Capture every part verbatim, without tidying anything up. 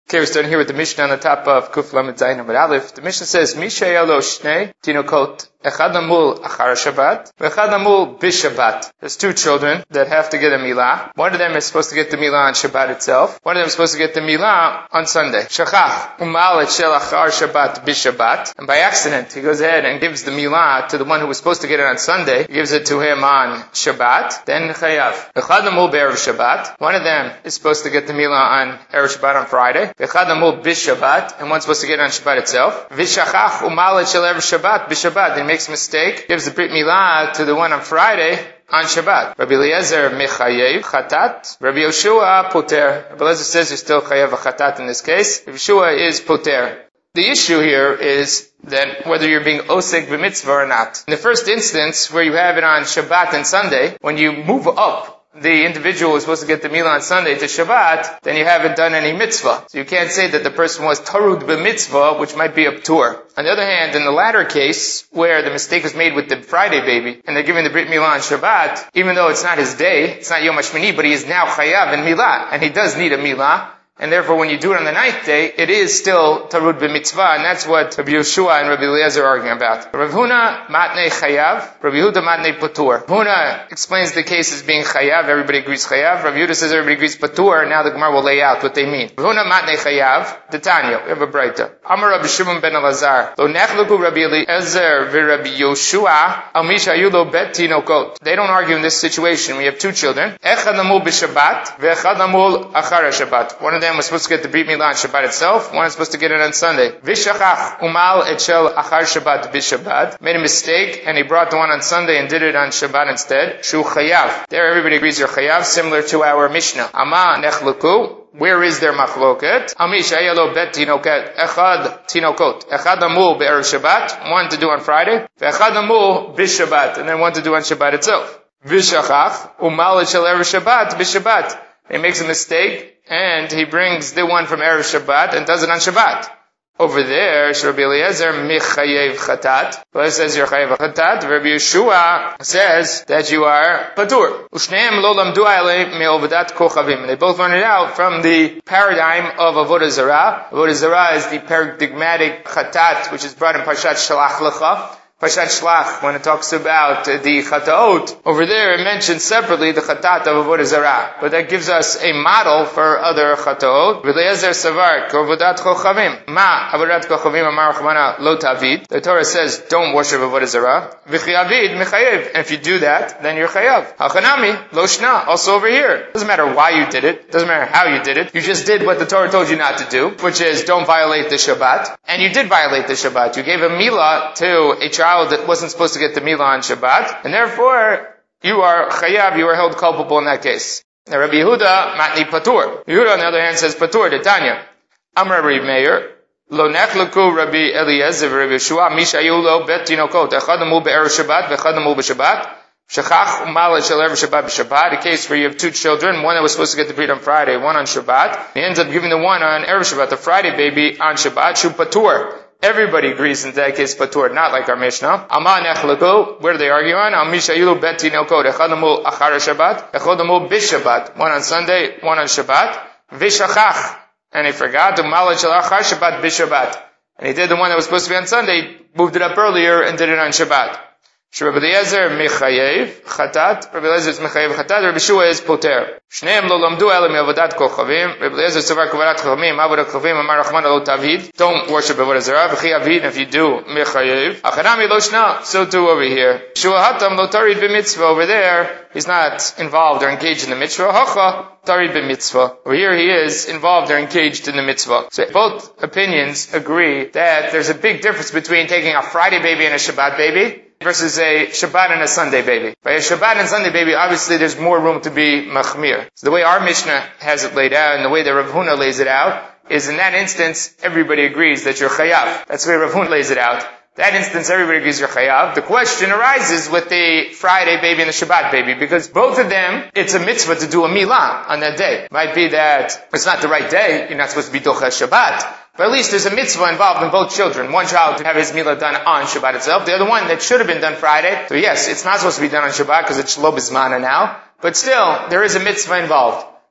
Okay, we're starting here with the Mishnah on the top of Kuf Lamed Zayin Amud Aleph. The Mishnah says, Misha yalo shnei tinokot, echad amul achar Shabbat, v'echad amul b'Shabbat. There's two children that have to get a milah. One of them is supposed to get the milah on Shabbat itself. One of them is supposed to get the milah on Sunday. Shachach umal et shel achar Shabbat b'Shabbat. And by accident, he goes ahead and gives the milah to the one who was supposed to get it on Sunday. He gives it to him on Shabbat. Then chayav. Echad amul be'erev Shabbat. One of them is supposed to get the milah on erev Shabbat on Friday. V'echad amul b'Shabbat, and one's supposed to get it on Shabbat itself. V'shachach umal et shel erev Shabbat b'Shabbat. Then he makes a mistake, gives the brit milah to the one on Friday on Shabbat. Rabbi Eliezer mechayev chatat. Rabbi Yoshua poter. Rabbi Eliezer says you're still chayev a chatat in this case. Rabbi Yoshua is poter. The issue here is that whether you're being osek b'mitzvah or not. In the first instance, where you have it on Shabbat and Sunday, when you move up the individual who is supposed to get the milah on Sunday to Shabbat, then you haven't done any mitzvah. So you can't say that the person was tarud b'mitzvah, which might be a ptur. On the other hand, in the latter case, where the mistake was made with the Friday baby, and they're giving the brit milah on Shabbat, even though it's not his day, it's not Yom HaShmini, but he is now chayav in milah, and he does need a milah, and therefore when you do it on the ninth day, it is still tarud b'mitzvah, and that's what Rabbi Yoshua and Rabbi Eliezer are arguing about. Rav Huna matnei chayav, Rabbi Yehuda matnei patur. Huna explains the case as being chayav, everybody agrees chayav. Rabbi Yehuda says everybody agrees patur, now the Gemara will lay out what they mean. Rav Huna matnei chayav, Titania, we have a braita. Amar Rabbi Shimon ben Elazar, lo nechluku Rabbi Eliezer v'Rabbi Yoshua, al misha yulo bet tinokot. They don't argue in this situation. We have two children. Echad amul b'Shabbat, ve'echad amul achar Shabbat. One of them was supposed to get the brit milah on Shabbat itself. One is supposed to get it on Sunday. V'shachach umal et shel achar Shabbat b'Shabbat. Made a mistake and he brought the one on Sunday and did it on Shabbat instead. Shu chayav. There everybody agrees you're chayav, similar to our Mishnah. Ama nechluku. Where is their machloket? Amisha yalo bet tinoket. Echad tinokot. Echad amul be'erev Shabbat. One to do on Friday. V'echad amul b'Shabbat. And then one to do on Shabbat itself. V'shachach umal et shel erev Shabbat b'Shabbat. He makes a mistake, and he brings the one from erev Shabbat and does it on Shabbat. Over there, Rabbi Eliezer michayev chatat. Well, it says you're chayev chatat. Rabbi Yeshua says that you are patur. Ushneim lo lamdu alei me'ovadat kochavim. And they both learned it out from the paradigm of avodah zarah. Avodah zarah is the paradigmatic chatat, which is brought in Parshat Shalach Lecha. Parshat Shlach, when it talks about uh, the chataot, over there it mentions separately the chatat of avodah zarah, but that gives us a model for other chataot. V'le'ezer savar k'avodat kochavim. Ma avodat kochavim amar Rachmana lo tavid. The Torah says don't worship avodah zarah. V'chiyavid mechayev. And if you do that, then you're chayav. Hachanami lo shna. Also over here, doesn't matter why you did it, doesn't matter how you did it. You just did what the Torah told you not to do, which is don't violate the Shabbat. And you did violate the Shabbat. You gave a milah to a child that wasn't supposed to get the milah on Shabbat, and therefore you are chayav, you are held culpable in that case. Now Rabbi Yehuda matni patur. Yehuda on the other hand says patur, Titania. Amar Rabbi Meir, lo nechluku Rabbi Eliezer v'Rabbi Yeshua, mishayu lo bet tinokot, echad amul be'erev Shabbat, v'echad amul b'Shabbat, shachach umal et shel erev Shabbat b'Shabbat, a case where you have two children, one that was supposed to get the brit on Friday, one on Shabbat. He ends up giving the one on erev Shabbat, the Friday baby on Shabbat, shu patur. Everybody agrees in that case patur, not like our Mishnah. Ama nechluku, where do they argue on? Al mishayu bet tinokot, echad amul achar Shabbat, echad amul b'Shabbat. One on Sunday, one on Shabbat. V'shachach. And he forgot to malach shel achar Shabbat b'Shabbat. And he did the one that was supposed to be on Sunday, moved it up earlier and did it on Shabbat. Rabbi Eliezer mechayev chatat. Rabbi Eliezer is mechayev chatat. Rabbi Shua is poter. Shneim lo lamdu ela me'avodat kochavim. Rabbi Eliezer savar kavarat kochavim. Avodat kochavim. Amar Rachmana lo tavid. Don't worship avodah zarah. V'chiyavid. If you do, mechayev. Achanami lo shna. So too over here. Shua hatam lo tarid b'mitzvah. Over there, he's not involved or engaged in the mitzvah. Hacha tarid b'mitzvah. Over here, he is involved or engaged in the mitzvah. So both opinions agree that there's a big difference between taking a Friday baby and a Shabbat baby versus a Shabbat and a Sunday baby. By a Shabbat and Sunday baby, obviously there's more room to be machmir. So the way our Mishnah has it laid out, and the way that Rav Huna lays it out, is in that instance, everybody agrees that you're chayav. That's the way Rav Huna lays it out. That instance, everybody agrees you're chayav. The question arises with the Friday baby and the Shabbat baby, because both of them, it's a mitzvah to do a milah on that day. It might be that it's not the right day, you're not supposed to be docha Shabbat, but at least there's a mitzvah involved in both children. One child to have his milah done on Shabbat itself, the other one that should have been done Friday. So yes, it's not supposed to be done on Shabbat because it's shlo b'zmana now, but still, there is a mitzvah involved.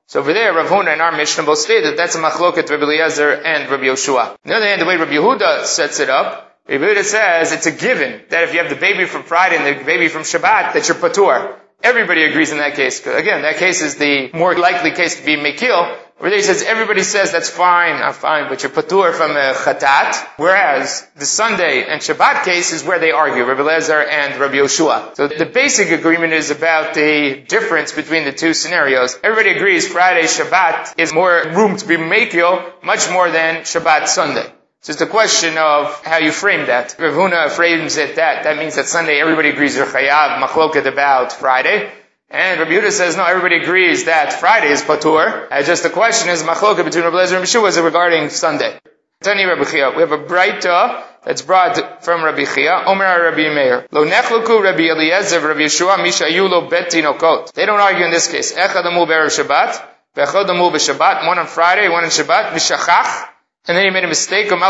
So over there, Rav Huna and our Mishnah both state that that's a machloket Rabbi Eliezer and Rabbi Yoshua. On the other hand, the way Rabbi Yehuda sets it up, Rabbi Yehuda says it's a given that if you have the baby from Friday and the baby from Shabbat, that you're patur. Everybody agrees in that case. Again, that case is the more likely case to be mekil. Where he says everybody says that's fine, I'm fine, but you're patur from a chatat. Whereas the Sunday and Shabbat case is where they argue, Rabbi Eliezer and Rabbi Yoshua. So the basic agreement is about the difference between the two scenarios. Everybody agrees Friday Shabbat is more room to be mekil, much more than Shabbat Sunday. So it's a question of how you frame that. Rav Huna frames it that that means that Sunday everybody agrees you're chayav, machloket about Friday. And Rabbi Yehuda says, no, everybody agrees that Friday is patur. And just the question is, machloket between Rabbi Eliezer and Rabbi Yehoshua is regarding Sunday. Tani Rabbi Chia. We have a braita that's brought from Rabbi Chia. Omer Rabbi Meir. Lo nechluku Rabbi Eliezer, Rabbi Yehoshua, mishayu lo bet tinokot. They don't argue in this case. Echad amul be'erev Shabbat, ve'echad amul b'Shabbat. One on Friday, one on Shabbat. V'shachach. And then he made a mistake, and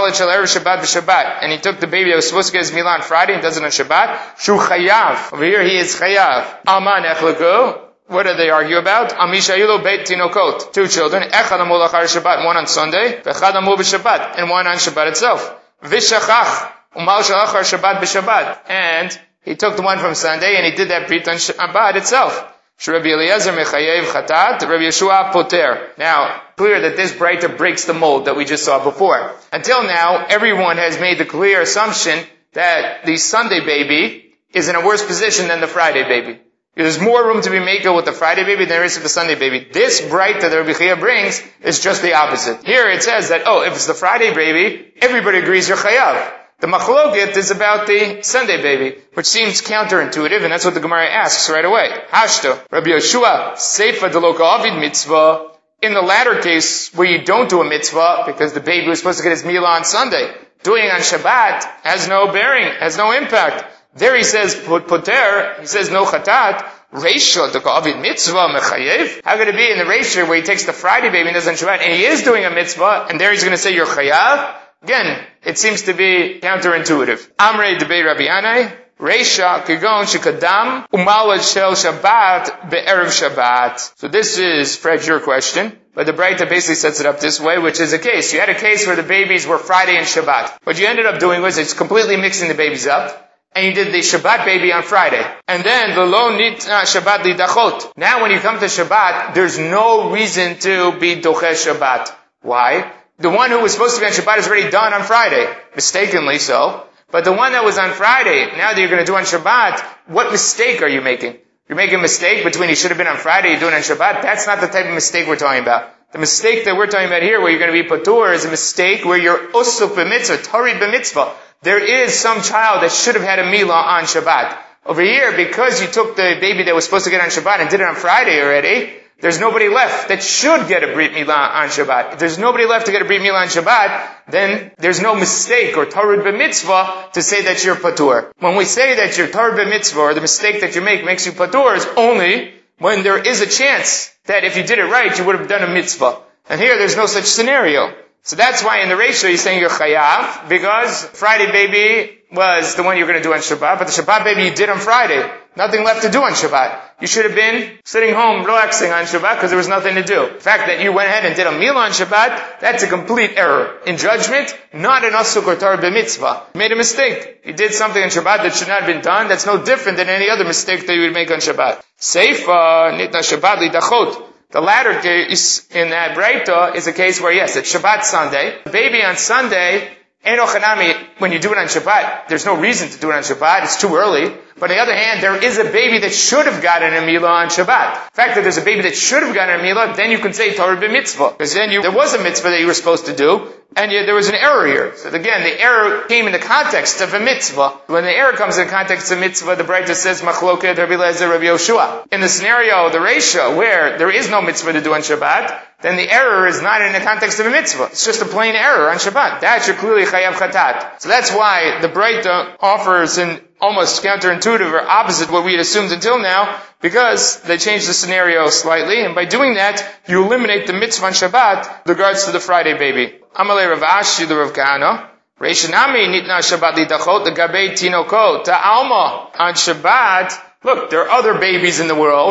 he took the baby that was supposed to get his milah on Friday and does it on Shabbat. Shu chayav. Over here he is chayav. Aman echlagu. What do they argue about? Amishayulo beit tinokot. Two children. Echad amul achar Shabbat, one on Sunday. V'echad amul b'Shabbat, and one on Shabbat itself. V'shachach. Umal shalachar Shabbat b'Shabbat. And he took the one from Sunday and he did that brit on Shabbat itself. Rabbi Eliezer mechayev chatat, Rabbi Yehoshua poter. Now, clear that this braita breaks the mold that we just saw before. Until now, everyone has made the clear assumption that the Sunday baby is in a worse position than the Friday baby. There's more room to be makel with the Friday baby than there is with the Sunday baby. This braita that Rabbi Chia brings is just the opposite. Here it says that, oh, if it's the Friday baby, everybody agrees you're chayav. The machloket is about the Sunday baby, which seems counterintuitive, and that's what the Gemara asks right away. Hashto, Rabbi Yehoshua, Seifa deloka avid mitzvah. In the latter case, where you don't do a mitzvah, because the baby was supposed to get his milah on Sunday, doing it on Shabbat has no bearing, has no impact. There he says, poter, he says no chatat, Reisha deloka avid mitzvah mechayev. How could it be in the Reisha where he takes the Friday baby and does it on Shabbat, and he is doing a mitzvah, and there he's going to say you're chayav? Again, it seems to be counterintuitive. Amrei debei Rabbi Anai, Reisha kigon shekadam umalad shel Shabbat be'erev Shabbat. So this is, Fred, your question, but the Braita basically sets it up this way, which is a case. You had a case where the babies were Friday and Shabbat. What you ended up doing was it's completely mixing the babies up, and you did the Shabbat baby on Friday. And then the lo nitna Shabbat lidachot. Now when you come to Shabbat, there's no reason to be doche Shabbat. Why? The one who was supposed to be on Shabbat is already done on Friday. Mistakenly so. But the one that was on Friday, now that you're going to do on Shabbat, what mistake are you making? You're making a mistake between he should have been on Friday, you're doing it on Shabbat. That's not the type of mistake we're talking about. The mistake that we're talking about here, where you're going to be patur, is a mistake where you're usuk b'mitzvah, tarid b'mitzvah. There is some child that should have had a milah on Shabbat. Over here, because you took the baby that was supposed to get on Shabbat and did it on Friday already, there's nobody left that should get a Brit Milah on Shabbat. If there's nobody left to get a Brit Milah on Shabbat, then there's no mistake or Tarud b'mitzvah to say that you're patur. When we say that you're Tarud b'mitzvah, or the mistake that you make makes you patur, is only when there is a chance that if you did it right, you would have done a mitzvah. And here there's no such scenario. So that's why in the ratio he's saying you're chayav, because Friday baby was the one you're going to do on Shabbat, but the Shabbat baby you did on Friday. Nothing left to do on Shabbat. You should have been sitting home relaxing on Shabbat because there was nothing to do. The fact that you went ahead and did a meal on Shabbat, that's a complete error. In judgment, not an asuk or tar b'mitzvah. You made a mistake. You did something on Shabbat that should not have been done. That's no different than any other mistake that you would make on Shabbat. Seifa nitna Shabbat lidachot. The latter case in that Braita is a case where, yes, it's Shabbat Sunday. The baby on Sunday, Eno Chanami, when you do it on Shabbat, there's no reason to do it on Shabbat. It's too early. But on the other hand, there is a baby that should have gotten a milah on Shabbat. The fact that there's a baby that should have gotten a milah, then you can say Torah b'mitzvah. Because then you, there was a mitzvah that you were supposed to do, and you, there was an error here. So again, the error came in the context of a mitzvah. When the error comes in the context of mitzvah, the Braita says, Machloket Rabbi Eliezer Rabbi Yehoshua. In the scenario, the ratio, where there is no mitzvah to do on Shabbat, then the error is not in the context of a mitzvah. It's just a plain error on Shabbat. That you're clearly chayav chatat. So that's why the Braita offers an almost counterintuitive or opposite what we had assumed until now, because they changed the scenario slightly, and by doing that, you eliminate the mitzvah on Shabbat with regards to the Friday baby. Amalei Rav Ashi, the Rav Kahana, Reishanami nitna Shabbat lidachot legabei tinokot ta'alma. On Shabbat, look, there are other babies in the world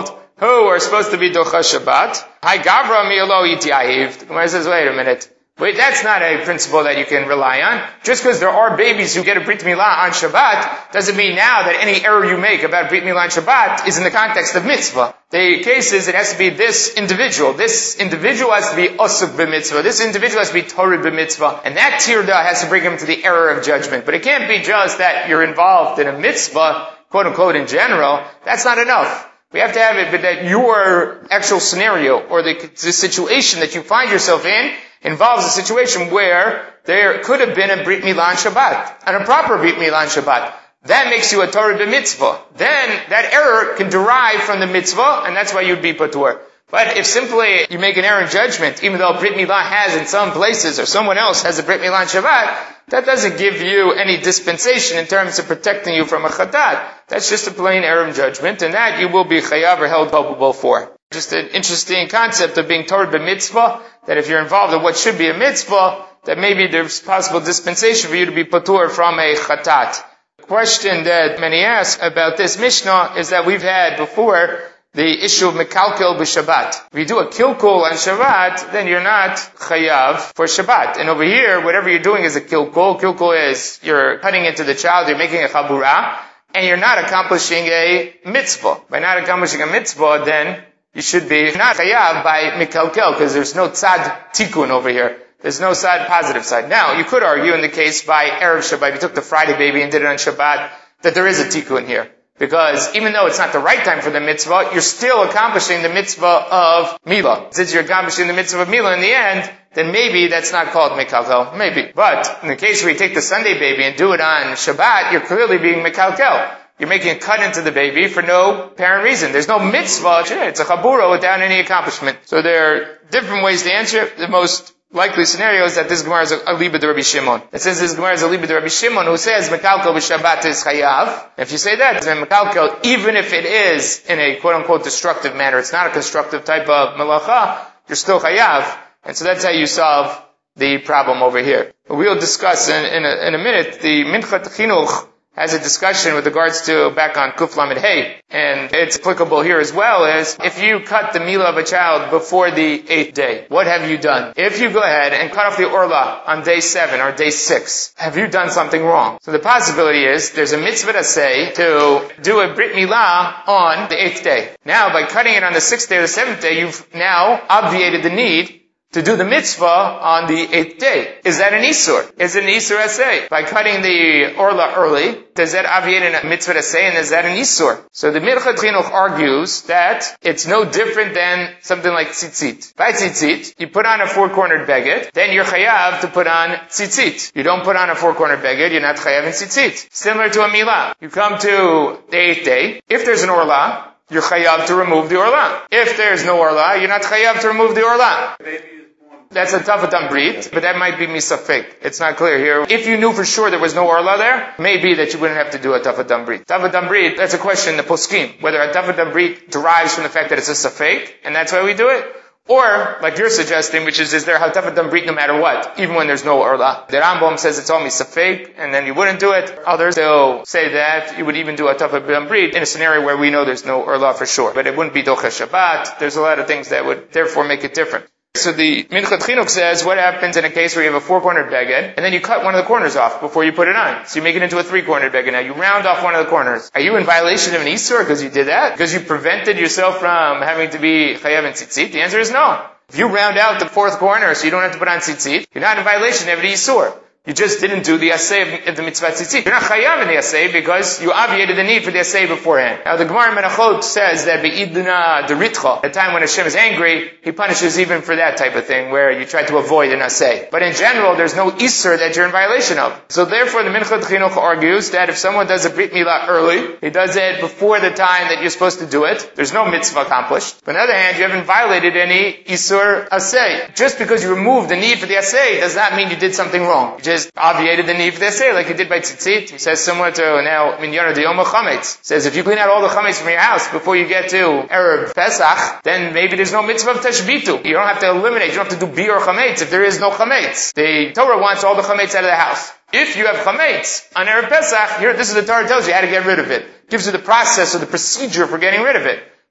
who are supposed to be docha Shabbat. Hi Gavra mi'alo iti ahiv. The Gemara says, wait a minute. Wait, that's not a principle that you can rely on. Just because there are babies who get a Brit Milah on Shabbat, doesn't mean now that any error you make about Brit Milah on Shabbat is in the context of mitzvah. The case is it has to be this individual. This individual has to be osuk b'mitzvah. This individual has to be torah b'mitzvah. And that tirda has to bring him to the error of judgment. But it can't be just that you're involved in a mitzvah, quote unquote, in general. That's not enough. We have to have it, but that your actual scenario or the, the situation that you find yourself in involves a situation where there could have been a Brit Milah on Shabbat, and a proper Brit Milah on Shabbat. That makes you a Torah b'mitzvah. Then that error can derive from the mitzvah, and that's why you'd be patur. But if simply you make an error in judgment, even though Brit Milah has in some places, or someone else has a Brit Milah on Shabbat, that doesn't give you any dispensation in terms of protecting you from a chatat. That's just a plain error in judgment, and that you will be chayav or held culpable for. Just an interesting concept of being Torah b'mitzvah, that if you're involved in what should be a mitzvah, that maybe there's possible dispensation for you to be patur from a chatat. The question that many ask about this Mishnah is that we've had before the issue of mekalkel b'Shabbat. If you do a kilkul on Shabbat, then you're not chayav for Shabbat. And over here, whatever you're doing is a kilkul. Kilkul is you're cutting into the child, you're making a chabura, and you're not accomplishing a mitzvah. By not accomplishing a mitzvah, then you should be not chayav by mekalkel, because there's no tzad tikkun over here. There's no side positive side. Now, you could argue in the case by Erev Shabbat, if you took the Friday baby and did it on Shabbat, that there is a tikkun here. Because even though it's not the right time for the mitzvah, you're still accomplishing the mitzvah of milah. Since you're accomplishing the mitzvah of milah in the end, then maybe that's not called mekalkel. Maybe. But in the case where you take the Sunday baby and do it on Shabbat, you're clearly being mekalkel. You're making a cut into the baby for no apparent reason. There's no mitzvah. It's a chabura without any accomplishment. So there are different ways to answer it. The most likely scenario is that this Gemara is a liba de Rabbi Shimon. It says this Gemara is a liba de Rabbi Shimon who says mekalkel b'Shabbat is chayav. If you say that, then mekalkel, even if it is in a quote-unquote destructive manner, it's not a constructive type of melacha, you're still chayav. And so that's how you solve the problem over here. We'll discuss in, in, a, in a minute the Minchat Chinuch has a discussion with regards to back on Kuf Lamed Hey, and it's applicable here as well, is if you cut the milah of a child before the eighth day, what have you done? If you go ahead and cut off the orla on day seven or day six, have you done something wrong? So the possibility is there's a mitzvah to say to do a Brit Milah on the eighth day. Now, by cutting it on the sixth day or the seventh day, you've now obviated the need to do the mitzvah on the eighth day. Is that an Isur? Is it an Isur Asay? By cutting the Orla early, does that obviate a mitzvah Asay, and is that an Isur? So the Minchat Chinuch argues that it's no different than something like tzitzit. By tzitzit, you put on a four-cornered beged, then you're chayav to put on tzitzit. You don't put on a four-cornered beged, you're not chayav in tzitzit. Similar to a milah. You come to the eighth day, if there's an Orla, you're chayav to remove the Orla. If there's no Orla, you're not chayav to remove the Orla. That's a tafatam brit, but that might be misafik. It's not clear here. If you knew for sure there was no orla there, maybe that you wouldn't have to do a tafatam brit. Tafatam brit, that's a question in the poskim, whether a tafatam brit derives from the fact that it's a safek, and that's why we do it, or, like you're suggesting, which is, is there a tafatam brit no matter what, even when there's no orla. The Rambam says it's only safek, and then you wouldn't do it. Others, they'll say that you would even do a tafatam brit in a scenario where we know there's no orla for sure. But it wouldn't be docha Shabbat. There's a lot of things that would therefore make it different. So the Minchat Chinuch says, what happens in a case where you have a four-cornered beged, and then you cut one of the corners off before you put it on? So you make it into a three-cornered beged. Now you round off one of the corners. Are you in violation of an Isur because you did that? Because you prevented yourself from having to be chayav in tzitzit? The answer is no. If you round out the fourth corner so you don't have to put on tzitzit, you're not in violation of an Isur. You just didn't do the asay of the mitzvah tzitzit. You're not chayav in the asay because you obviated the need for the asay beforehand. Now the Gemara in Menachot says that be'idna deritcha, at the time when Hashem is angry, He punishes even for that type of thing where you try to avoid an asay. But in general, there's no isur that you're in violation of. So therefore, the Minchat Chinuch argues that if someone does a brit milah early, he does it before the time that you're supposed to do it, there's no mitzvah accomplished. But on the other hand, you haven't violated any isur asay. Just because you removed the need for the asay does not mean you did something wrong. You just obviated the need for the asay, like you did by tzitzit. He says similar to now minyana diyoma chametz. Says if you clean out all the chametz from your house before you get to Erev Pesach, then maybe there's no mitzvah of tashbitu. You don't have to eliminate. You don't have to do biur chametz if there is no chametz. The Torah wants all the chametz out of the house. If you have chametz on Erev Pesach, here this is the Torah tells you how to get rid of it. Gives you the process or the procedure for getting rid of it.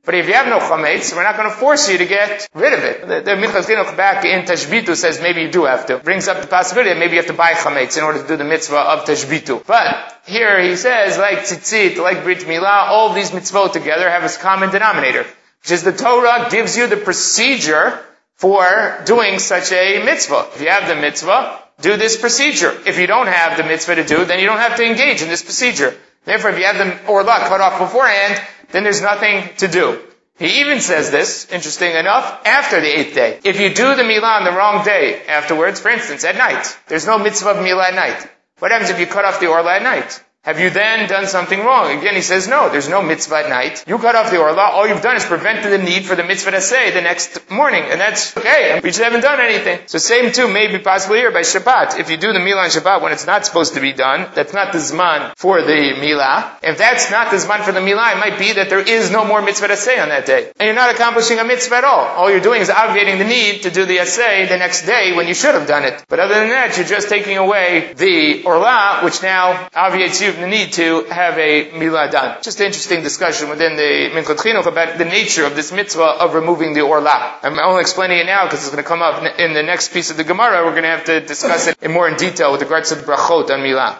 But if you have no chametz, we're not going to force you to get rid of it. The, the Minchas Chinuch back in Tashbitu says maybe you do have to. Brings up the possibility that maybe you have to buy chametz in order to do the mitzvah of Tashbitu. But here he says, like tzitzit, like Brit Milah, all these mitzvot together have a common denominator, which is the Torah gives you the procedure for doing such a mitzvah. If you have the mitzvah, do this procedure. If you don't have the mitzvah to do, then you don't have to engage in this procedure. Therefore, if you have the orla cut off beforehand, then there's nothing to do. He even says this, interesting enough, after the eighth day. If you do the milah on the wrong day afterwards, for instance, at night, there's no mitzvah of milah at night. What happens if you cut off the orla at night? Have you then done something wrong? Again, he says, no, there's no mitzvah at night. You cut off the orla, all you've done is prevented the need for the mitzvah to say the next morning. And that's okay. We just haven't done anything. So same too, maybe possibly here by Shabbat. If you do the milah on Shabbat when it's not supposed to be done, that's not the zman for the milah. If that's not the zman for the milah, it might be that there is no more mitzvah to say on that day. And you're not accomplishing a mitzvah at all. All you're doing is obviating the need to do the essay the next day when you should have done it. But other than that, you're just taking away the orla, which now obviates you from the need to have a milah done. Just an interesting discussion within the Minchas Chinuch about the nature of this mitzvah of removing the orla. I'm only explaining it now because it's going to come up in the next piece of the Gemara. We're going to have to discuss it in more in detail with regards to the brachot on milah.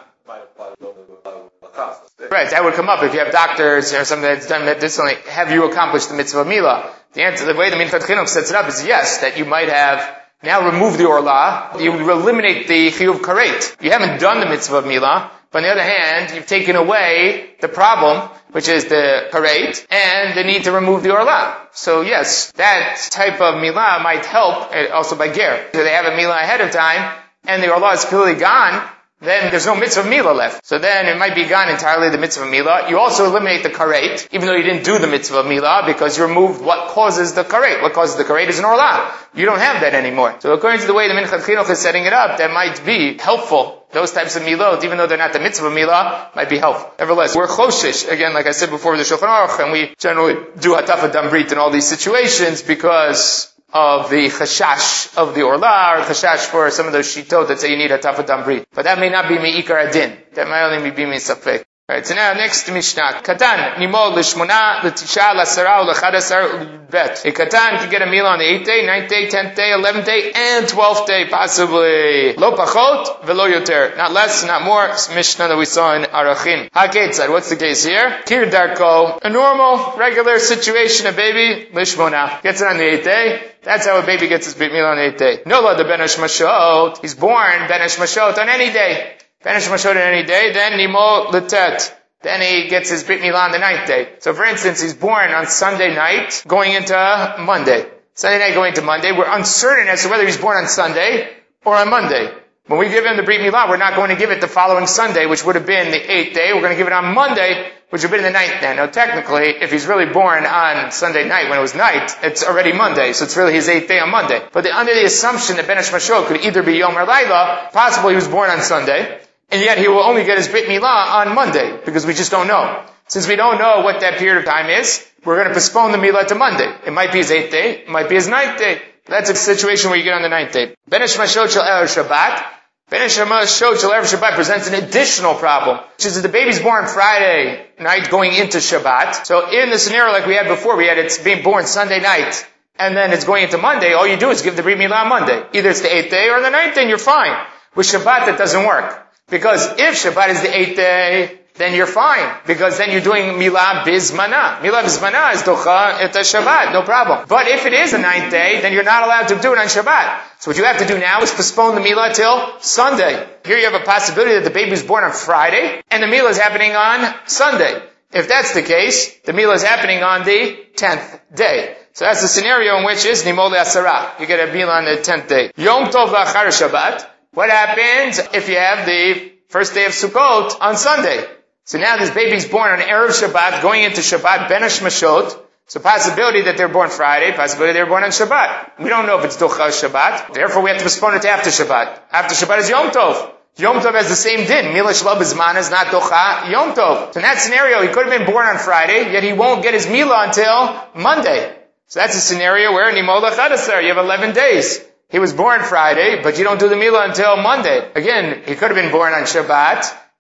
Right, that would come up if you have doctors or something that's done medicinally. Have you accomplished the mitzvah of milah? The answer, the way the Minchas Chinuch sets it up is yes, that you might have now removed the orla. You eliminate the chiyuv karet. You haven't done the mitzvah of milah. But on the other hand, you've taken away the problem, which is the karet, and the need to remove the orla. So yes, that type of milah might help, also by ger. So they have a milah ahead of time, and the orla is clearly gone, then there's no mitzvah of milah left. So then it might be gone entirely, the mitzvah of milah. You also eliminate the karet, even though you didn't do the mitzvah of milah, because you removed what causes the karet. What causes the karet is an orla. You don't have that anymore. So according to the way the Minchas Chinuch is setting it up, that might be helpful. Those types of milot, even though they're not the mitzvah of milah, might be helpful. Nevertheless, we're choshish, again, like I said before, with the Shulchan Aruch, and we generally do hatafa dambrit in all these situations because of the chashash of the orla, or chashash for some of those shitot that say you need hatafa dambrit. But that may not be me'ikar adin. That might only be me'safek. Alright, so now next Mishnah. Katan, nimol l'shmona, l'tisha, l'asara, l'chadasar, bet. A katan can get a meal on the eighth day, ninth day, tenth day, eleventh day, and twelfth day, possibly. Lo pachot, velo yoter. Not less, not more. It's Mishnah that we saw in Arachim. HaKetzad, what's the case here? Kir darko, a normal, regular situation, a baby, l'shmona. Gets it on the eighth day. That's how a baby gets his brit meal on the eighth day. Nola de ben hashmashot. He's born ben hashmashot on any day. Ben hashmashot on any day, then nimo letet. Then he gets his brit milah on the ninth day. So for instance, he's born on Sunday night, going into Monday. Sunday night going into Monday. We're uncertain as to whether he's born on Sunday or on Monday. When we give him the brit milah, we're not going to give it the following Sunday, which would have been the eighth day. We're going to give it on Monday, which would have been the ninth day. Now technically, if he's really born on Sunday night, when it was night, it's already Monday, so it's really his eighth day on Monday. But the, under the assumption that Ben hashmashot could either be Yom or Laila, possible he was born on Sunday, and yet he will only get his brit milah on Monday, because we just don't know. Since we don't know what that period of time is, we're going to postpone the milah to Monday. It might be his eighth day, it might be his ninth day. That's a situation where you get on the ninth day. Ben hashmashot shel erev Shabbat. Ben hashmashot shel erev Shabbat presents an additional problem, which is that the baby's born Friday night going into Shabbat. So in the scenario like we had before, we had it's being born Sunday night, and then it's going into Monday, all you do is give the brit milah on Monday. Either it's the eighth day or the ninth day, and you're fine. With Shabbat, that doesn't work. Because if Shabbat is the eighth day, then you're fine. Because then you're doing milah bizmana. Milah bizmana is docha et Shabbat, no problem. But if it is the ninth day, then you're not allowed to do it on Shabbat. So what you have to do now is postpone the milah till Sunday. Here you have a possibility that the baby is born on Friday, and the milah is happening on Sunday. If that's the case, the milah is happening on the tenth day. So that's the scenario in which is nimol asara. You get a milah on the tenth day. Yom tov la'achar Shabbat. What happens if you have the first day of Sukkot on Sunday? So now this baby's born on Erev Shabbat, going into Shabbat, Ben hashmashot. So possibility that they're born Friday, possibility they're born on Shabbat. We don't know if it's Docha Shabbat. Therefore we have to postpone it to after Shabbat. After Shabbat is Yom Tov. Yom Tov has the same din. Milah Shelo B'zman is not Docha Yom Tov. So in that scenario, he could have been born on Friday, yet he won't get his Milah until Monday. So that's a scenario where Nimol Chadasar, you have eleven days. He was born Friday, but you don't do the milah until Monday. Again, he could have been born on Shabbat,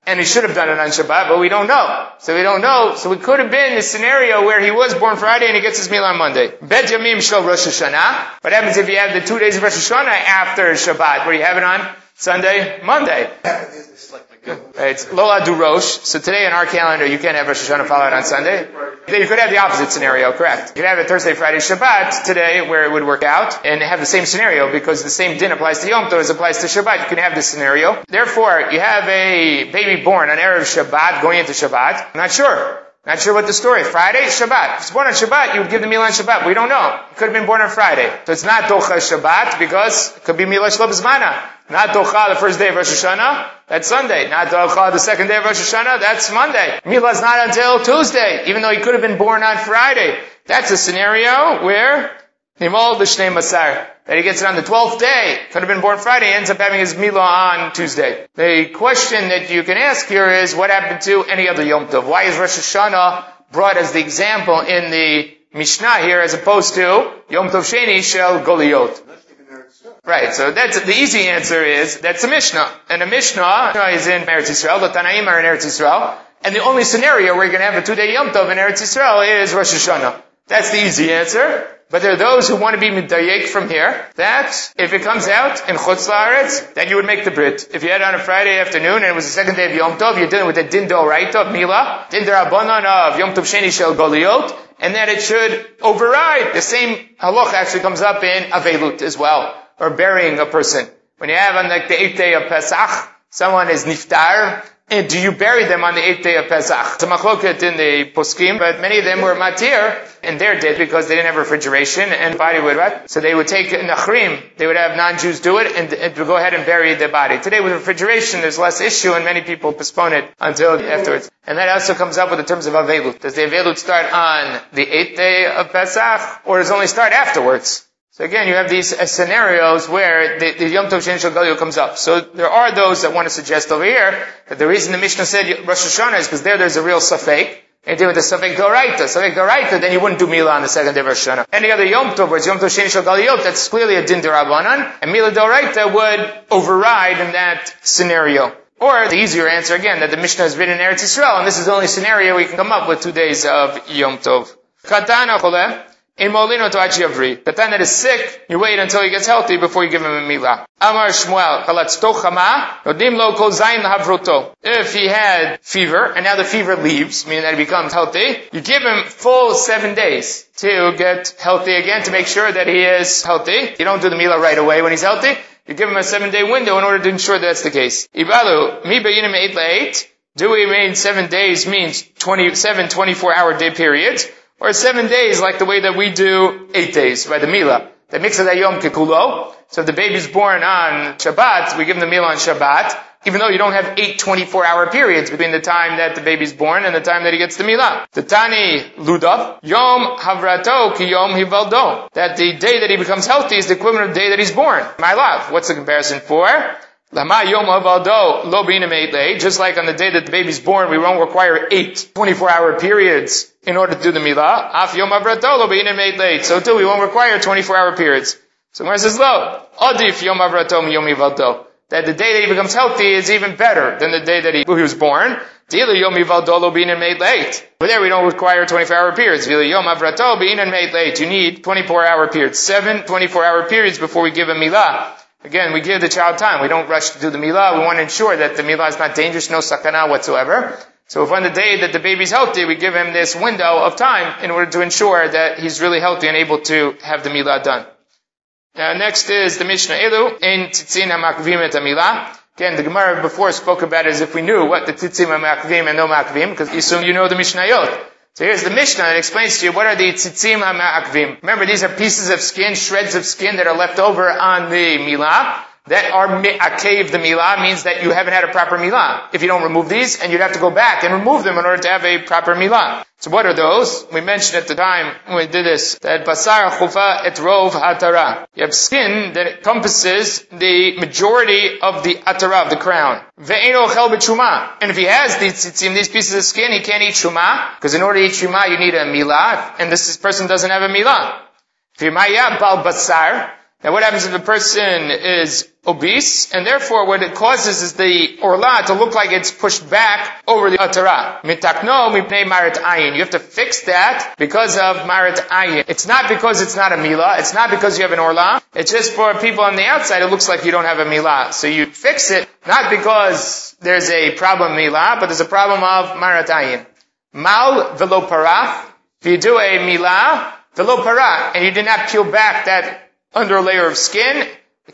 and he should have done it on Shabbat, but we don't know. So we don't know. So it could have been a scenario where he was born Friday and he gets his meal on Monday. Bet Yamim Shel Rosh Hashanah. What happens if you have the two days of Rosh Hashanah after Shabbat, where you have it on Sunday, Monday? It's Lola Du Rosh. So today in our calendar, you can't have Rosh Hashanah followed on Sunday. You could have the opposite scenario, correct? You could have it Thursday, Friday, Shabbat today, where it would work out, and have the same scenario, because the same din applies to Yom Tov as applies to Shabbat. You can have this scenario. Therefore, you have a baby born on Erev Shabbat, going into Shabbat. I'm not sure. Not sure what the story. Friday, Shabbat. If it's born on Shabbat, you would give the meal on Shabbat. We don't know. It could have been born on Friday. So it's not Docha Shabbat, because it could be Milah Shlo B'zmana. Not Docha the first day of Rosh Hashanah, that's Sunday. Not Docha the second day of Rosh Hashanah, that's Monday. Milah is not until Tuesday, even though he could have been born on Friday. That's a scenario where Nimol B'shnei Masar, that he gets it on the twelfth day. Could have been born Friday, ends up having his Milah on Tuesday. The question that you can ask here is, what happened to any other Yom Tov? Why is Rosh Hashanah brought as the example in the Mishnah here, as opposed to Yom Tov Sheni Shel Goliot? Right, so that's, the easy answer is, that's a Mishnah. And a Mishnah is in Eretz Yisrael, the Tanaim are in Eretz Yisrael, and the only scenario where you're going to have a two-day Yom Tov in Eretz Yisrael is Rosh Hashanah. That's the easy answer. But there are those who want to be midayek from here, that if it comes out in Chutz La'aretz, then you would make the Brit. If you had it on a Friday afternoon and it was the second day of Yom Tov, you're dealing with the Din D'Oraita of Milah, Din D'Rabbanan of Yom Tov Sheni Shel Goliot, and that it should override. The same halach actually comes up in Avelut as well, or burying a person. When you have on like the eighth day of Pesach, someone is niftar, and do you bury them on the eighth day of Pesach? It's a machloket in the poskim, but many of them were matir, and they're dead because they didn't have refrigeration, and the body would, what? So they would take nachrim, they would have non-Jews do it, and, and go ahead and bury the body. Today with refrigeration, there's less issue, and many people postpone it until afterwards. And that also comes up with the terms of Avelut. Does the Avelut start on the eighth day of Pesach, or does it only start afterwards? So again, you have these uh, scenarios where the, the Yom Tov Sheni Shel Goliot comes up. So there are those that want to suggest over here that the reason the Mishnah said Rosh Hashanah is because there there's a real safek. And deal with the safek D'Oraita. Safek D'Oraita, then you wouldn't do Milah on the second day of Rosh Hashanah. Any other Yom Tov, where it's Yom Tov Sheni Shel Goliot, that's clearly a Din D'Rabbanan, and Milah D'Oraita would override in that scenario. Or the easier answer again, that the Mishnah is written in Eretz Yisrael, and this is the only scenario we can come up with two days of Yom Tov. Katana Choleh. In Molino to Achiyavri. The time that is sick, you wait until he gets healthy before you give him a milah. Amar Shmuel, Chalatz Tochama, Nodim Lo Kol Zayin Lahavroto. If he had fever, and now the fever leaves, meaning that he becomes healthy, you give him full seven days to get healthy again, to make sure that he is healthy. You don't do the milah right away when he's healthy. You give him a seven day window in order to ensure that that's the case. Ibalu, Mi Beyinim Eight La'Eight. Do we mean seven days means twenty-seven twenty-four hour day periods? Or seven days like the way that we do eight days by the Milah. The Mikzah Yom Kekulo. So if the baby's born on Shabbat, we give him the Milah on Shabbat, even though you don't have eight twenty-four hour periods between the time that the baby's born and the time that he gets the Milah. The Tani Ludav, Yom Havrato Ki Yom Hivaldo. That the day that he becomes healthy is the equivalent of the day that he's born. My love. What's the comparison for? Lama Yom Havaldo Lo B'Inim Eight Lei. Just like on the day that the baby's born, we won't require eight twenty-four hour periods in order to do the milah. Af Yom Havrato Lo B'Inim Eight Lei. So too, we won't require twenty-four hour periods. So where says Lo? Adif Yom Havrato Yom Hivaldo. That the day that he becomes healthy is even better than the day that he, he was born. Dila Yom Hivaldo Lo B'Inim Eight Lei. But there we don't require twenty-four hour periods. Dila Yom Havrato B'Inim Eight Lei. You need twenty-four hour periods. Seven twenty-four hour periods before we give a milah. Again, we give the child time. We don't rush to do the milah. We want to ensure that the milah is not dangerous, no sakana whatsoever. So if on the day that the baby's healthy, we give him this window of time in order to ensure that he's really healthy and able to have the milah done. Now, next is the Mishnah Elu, in tzitzin ha-makvim et ha-milah. Again, the Gemara before spoke about it as if we knew what the tzitzim ha-makvim and no makvim, because you assume you know the Mishnayot. So here's the Mishnah that explains to you what are the tzitzim ha-ma'akvim. Remember, these are pieces of skin, shreds of skin that are left over on the milah. That are me'akev the milah means that you haven't had a proper milah. If you don't remove these, and you'd have to go back and remove them in order to have a proper milah. So what are those? We mentioned at the time when we did this, that basar chufa et rov hatara. You have skin that encompasses the majority of the atara, of the crown. Ve'eno chel b'tshuma. And if he has these tzitzim, these pieces of skin, he can't eat shuma, because in order to eat shuma, you need a milah, and this person doesn't have a milah. V'maya bal basar. Now what happens if a person is obese, and therefore what it causes is the orla to look like it's pushed back over the atara. Mitakno mipnei marat ayin. You have to fix that because of marat ayin. It's not because it's not a milah. It's not because you have an orla. It's just for people on the outside, it looks like you don't have a milah. So you fix it, not because there's a problem milah, but there's a problem of marat ayin. Mal velo para. If you do a milah, velo para, and you did not peel back that under layer of skin,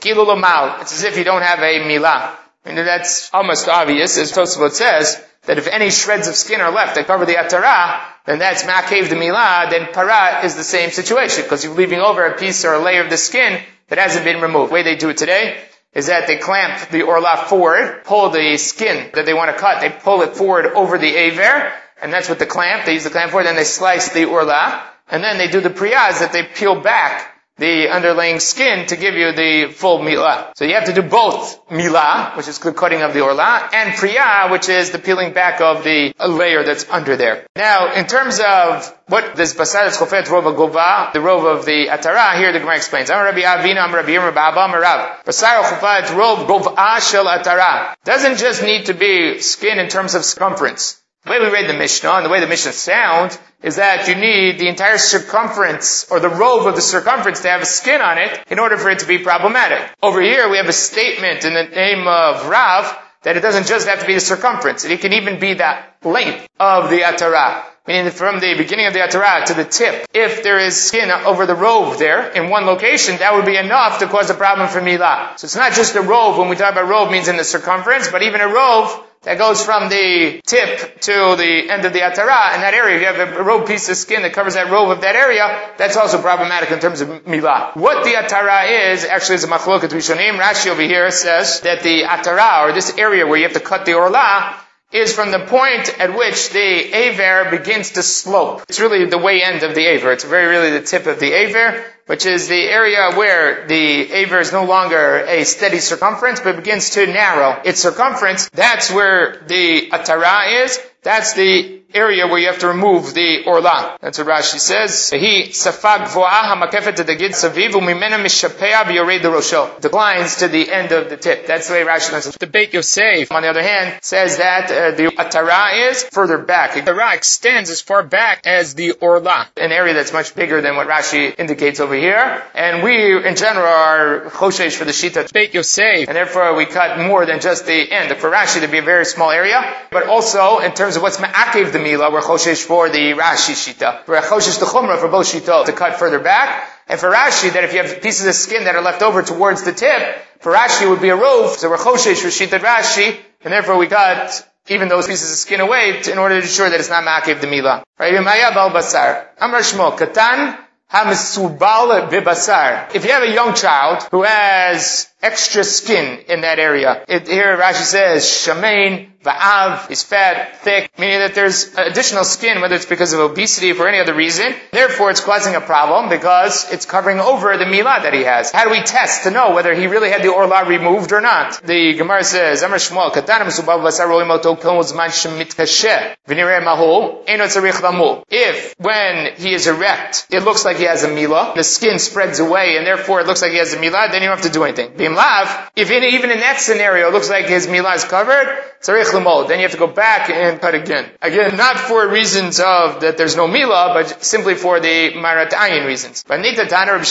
it's as if you don't have a milah. I mean, that's almost obvious, as Tosafot says, that if any shreds of skin are left that cover the atara, then that's ma'akev the milah, then para is the same situation, because you're leaving over a piece or a layer of the skin that hasn't been removed. The way they do it today is that they clamp the orla forward, pull the skin that they want to cut, they pull it forward over the aver, and that's what the clamp, they use the clamp for, then they slice the orla, and then they do the priyaz that they peel back the underlying skin to give you the full milah. So you have to do both milah, which is the cutting of the orla, and priyah, which is the peeling back of the layer that's under there. Now, in terms of what this basar chofet rova gova, the rov of the atara, here the Gemara explains. Am Rabbi Avina, Am Rabbi Yirmiyah, Ba'aba, Merav. Basar chofet rov gova shel atara. Doesn't just need to be skin in terms of circumference. The way we read the Mishnah, and the way the Mishnah sounds, is that you need the entire circumference, or the rove of the circumference, to have a skin on it, in order for it to be problematic. Over here, we have a statement in the name of Rav, that it doesn't just have to be the circumference, it can even be the length of the atara. Meaning from the beginning of the atara to the tip. If there is skin over the rove there, in one location, that would be enough to cause a problem for milah. So it's not just a rove, when we talk about rove, means in the circumference, but even a rove that goes from the tip to the end of the atara, in that area, if you have a rove piece of skin that covers that rove of that area, that's also problematic in terms of milah. What the atara is, actually is a machloket rishonim. Rashi over here says that the atara, or this area where you have to cut the orla, is from the point at which the aver begins to slope. It's really the way end of the aver. It's very really the tip of the aver, which is the area where the aver is no longer a steady circumference, but begins to narrow its circumference. That's where the atara is. That's the area where you have to remove the orla. That's what Rashi says. He safag vo'ah hamakefet degid saviv u'mimena mishapea v'yored derosho. Declines to the end of the tip. That's the way Rashi learns. The Beit Yosef, on the other hand, says that uh, the atara is further back. The atara extends as far back as the orla, an area that's much bigger than what Rashi indicates over here. And we, in general, are choshesh for the shita Beit Yosef, and therefore we cut more than just the end. For Rashi, to be a very small area, but also in terms of what's ma'akev the milah, we're choshesh for the Rashi shita. We're choshesh the chumrah for both shita to cut further back. And for Rashi, that if you have pieces of skin that are left over towards the tip, for Rashi it would be a rove, so we're choshesh for shita Rashi, and therefore we cut even those pieces of skin away to, in order to ensure that it's not ma'akev the milah. Right? Yemaya bal basar. Amar Shmuel, katan ha-mesubal bibasar. If you have a young child who has extra skin in that area, it, here Rashi says, shamein, va'av, is fat, thick, meaning that there's additional skin, whether it's because of obesity or for any other reason. Therefore, it's causing a problem because it's covering over the milah that he has. How do we test to know whether he really had the orla removed or not? The Gemara says, Amar Shmuel, katan ha-mesubal bibasar roim oto kol zman shemitkasheh v'nireh mahu eno tzarich lamul. If, when he is erect, it looks like he has a milah, the skin spreads away, and therefore it looks like he has a milah, then you don't have to do anything. Lav, if in, even in that scenario it looks like his milah is covered, tzarich l'mol, then you have to go back and cut again. Again, not for reasons of that there's no milah, but simply for the marat ayin reasons. We see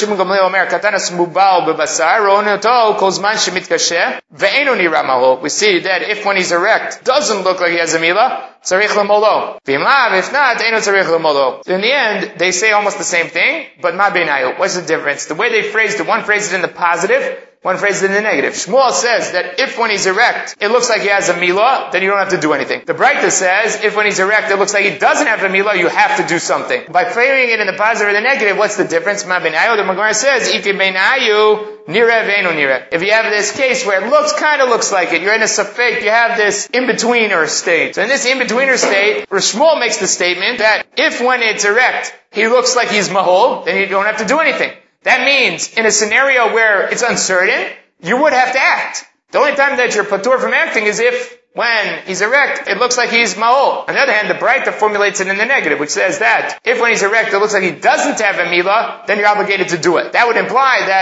that if when he's erect doesn't look like he has a milah, tzarich l'molo. If not, eino tzarich l'molo. In the end, they say almost the same thing, but ma beinayu. What's the difference? The way they phrased it, one phrased it in the positive, one phrase in the negative. Shmuel says that if when he's erect, it looks like he has a milah, then you don't have to do anything. The Breita says, if when he's erect, it looks like he doesn't have a milah, you have to do something. By framing it in the positive or the negative, what's the difference? Ma beinayu, the Gemara says, Ike beinayu, nireh ve'enu nireh. If you have this case where it looks, kind of looks like it, you're in a safek, you have this in-betweener state. So in this in-betweener state, Shmuel makes the statement that if when it's erect, he looks like he's mahol, then you don't have to do anything. That means, in a scenario where it's uncertain, you would have to act. The only time that you're patur from acting is if, when he's erect, it looks like he's ma'ol. On the other hand, the Breita formulates it in the negative, which says that, if when he's erect, it looks like he doesn't have a milah, then you're obligated to do it. That would imply that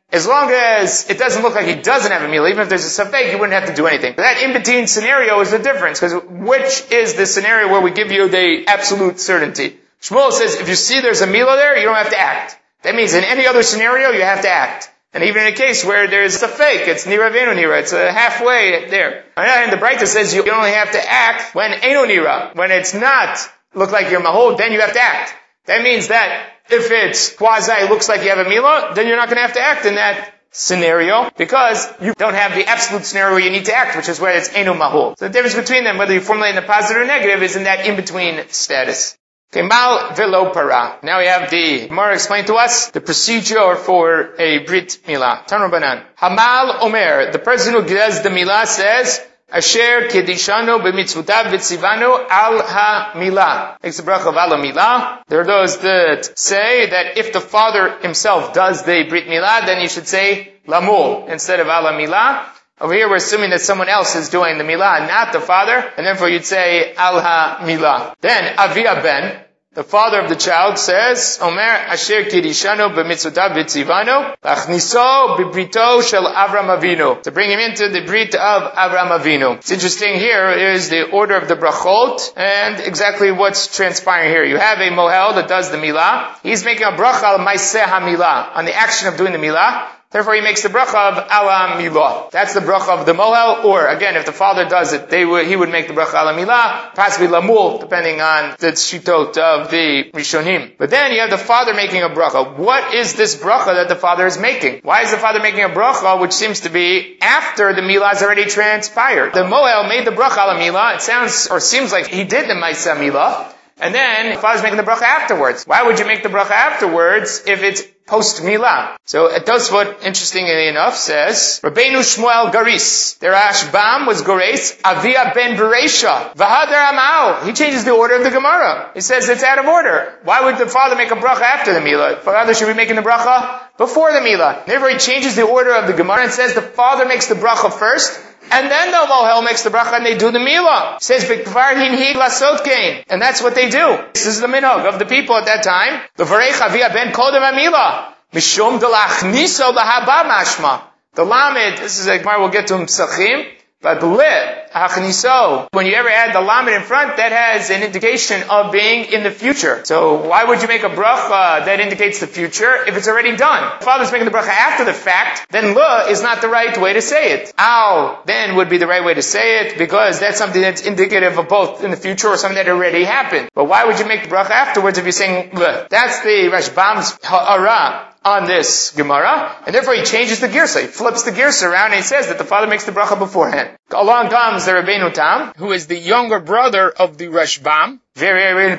as long as it doesn't look like he doesn't have a milah, even if there's a safek, you wouldn't have to do anything. But that in-between scenario is the difference, because which is the scenario where we give you the absolute certainty? Shmuel says, if you see there's a milah there, you don't have to act. That means in any other scenario, you have to act. And even in a case where there's a fake, it's nira v'eno nira, it's a halfway there. And the Braita says you only have to act when eno nira. When it's not look like you're mahol, then you have to act. That means that if it's quasi looks like you have a milah, then you're not going to have to act in that scenario, because you don't have the absolute scenario where you need to act, which is where it's eno mahol. So the difference between them, whether you formulate in the positive or negative, is in that in-between status. Kemal velo para. Now we have the Gemara explain to us the procedure for a Brit Milah. Tanu Banan. Hamal Omer, the person who does the Milah says, Asher kedishano b'mitzvotav v'tzivano al ha-milah. Makes the bracha of al ha-milah. There are those that say that if the father himself does the Brit Milah, then you should say lamul instead of al ha-milah. Over here we're assuming that someone else is doing the milah, not the father, and therefore you'd say al ha-milah. Then Avia ben, the father of the child, says, Omer asher kirishano b'mitzvotav v'tzivano lachniso b'brito shel Avram Avinu, to bring him into the brit of Avram Avinu. It's interesting here is the order of the brachot and exactly what's transpiring here. You have a mohel that does the milah. He's making a bracha al maaseh ha-milah, on the action of doing the milah. Therefore, he makes the bracha of ala milah. That's the bracha of the mohel. Or again, if the father does it, they would he would make the bracha ala milah, possibly lamul, depending on the shitot of the rishonim. But then you have the father making a bracha. What is this bracha that the father is making? Why is the father making a bracha, which seems to be after the milah has already transpired? The mohel made the bracha ala milah. It sounds or seems like he did the maaseh milah. And then the father's making the bracha afterwards. Why would you make the bracha afterwards if it's post milah? So Tosfot, interestingly enough, says Rabbeinu Shmuel Garis. The Rashbam was Garis, Avia ben Bereisha, V'hadar Amal. He changes the order of the Gemara. He says it's out of order. Why would the father make a bracha after the milah? The father should be making the bracha before the milah. Therefore, he changes the order of the Gemara and says the father makes the bracha first, and then the mohel makes the bracha and they do the milah. It says, B'kvar hinhig lasot kein. And that's what they do. This is the minhag of the people at that time. The Varech Avia ben kodem ha-milah. Mishum de lachniso lahaba mashma. The lamed, this is a Gemara we'll get to in Psachim, but the lit, hachniso, when you ever add the lamed in front, that has an indication of being in the future. So why would you make a bracha that indicates the future if it's already done? If the father's making the bracha after the fact, then la is not the right way to say it. Al then would be the right way to say it, because that's something that's indicative of both in the future or something that already happened. But why would you make the bracha afterwards if you're saying la? That's the Rashbam's ha'ara on this Gemara, and therefore he changes the girsa. He flips the girsa around and he says that the father makes the bracha beforehand. Along comes the Rabbeinu Tam, who is the younger brother of the Rashbam. Rabbeinu